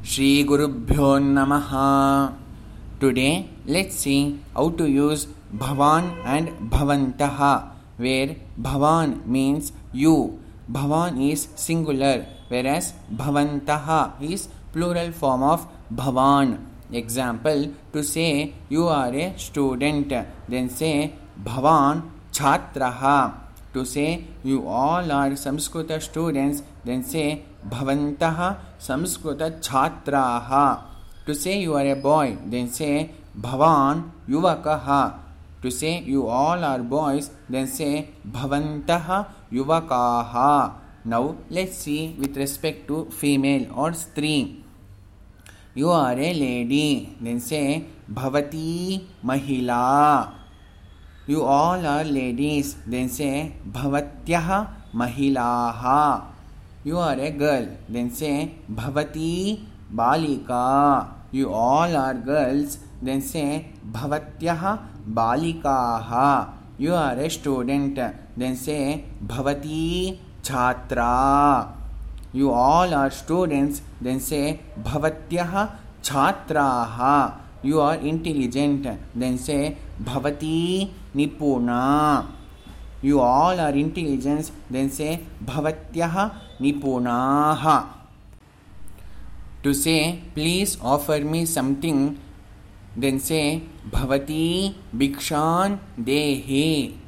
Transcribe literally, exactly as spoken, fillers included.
Shri Gurubhyo Namaha. Today let's see how to use Bhavan and Bhavantaha, where Bhavan means you. Bhavan is singular, whereas Bhavantaha is plural form of Bhavan. Example, to say you are a student, then say Bhavan Chhatraha. To say you all are Samskrita students, then say Bhavantaha Samskrita Chhatraha. To say you are a boy, then say Bhavan Yuvakaha. To say you all are boys, then say Bhavantaha Yuvakaha. Now let's see with respect to female or Stri. You are a lady, then say Bhavati Mahila. You all are ladies, then say Bhavatyaha Mahilaha. You are a girl, then say Bhavati Balika. You all are girls, then say Bhavatyaha Balikaha. You are a student, then say Bhavati Chhatra. You all are students, then say Bhavatyaha Chhatraha. You are intelligent, then say Bhavati Nipuna. You all are intelligent, then say Bhavatyaha Nipunaha. To say please offer me something, then say Bhavati Bhikshan Dehi.